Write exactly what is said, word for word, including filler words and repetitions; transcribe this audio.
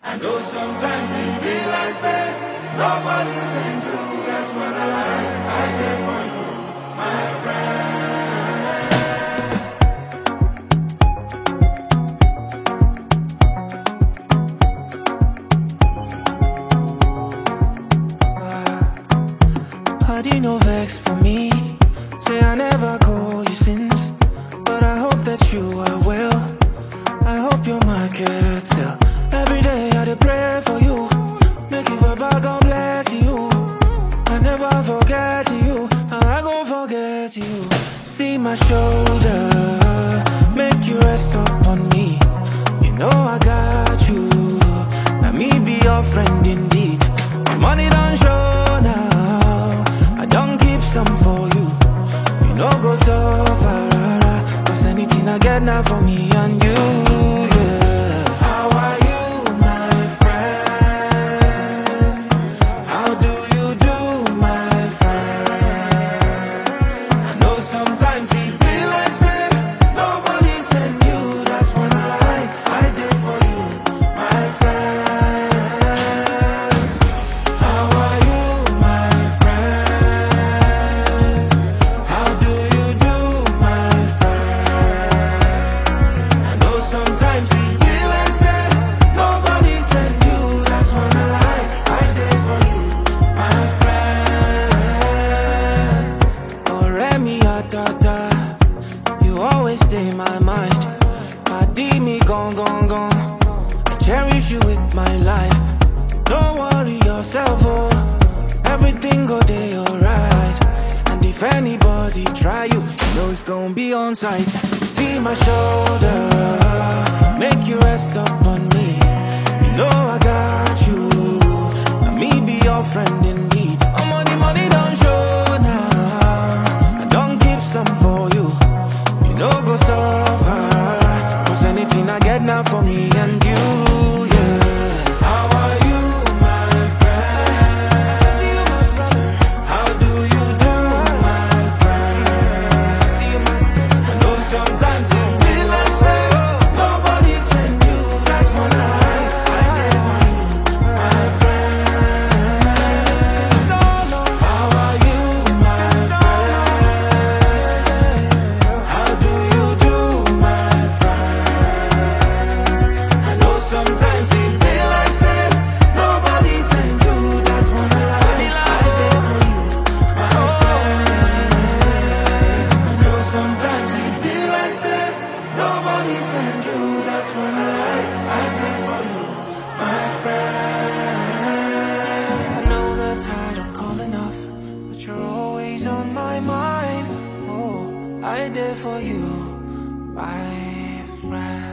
I know sometimes it be like say nobody send you. That's when I lie. I did for you, my friend. Party no vex for me. Say I never call you since, but I hope that you are well. I hope your market sell. Every day I dey pray for you. Make you a bag, God bless you. I never forget you. I gon' forget you. See my shoulder, make you rest up on me. You know I got you. Now me be your friend indeed. My money don't show now. I don't keep some for you. You know go so far, cause anything I get now for me and you. You always stay in my mind. My D me gone, gone, gone. I cherish you with my life. Don't worry yourself, oh. Everything go day alright. And if anybody try you, you know it's gonna be on sight. See my shoulder, make you rest up on me. You know I got you. Now me be your friend indeed. I'm money, money don't show now. I don't keep some for you. No go so far, cause anything I get now for me and you, yeah. How are you, my friend? I see you, my brother. How do you do, my friend? I see you, my sister. I know sometimes it be like say nobody send you. That's when I, I did for you, my friend. Solo. How are you, my friend? How do you do, my friend? I know sometimes it be like say nobody send you. That's when I lie. I did for you, my friend. I know sometimes it be like say nobody send you. That's when I lie. I did for you, my friend. I know that I don't call enough, but you're always on my mind. Oh, I did for you, my friend.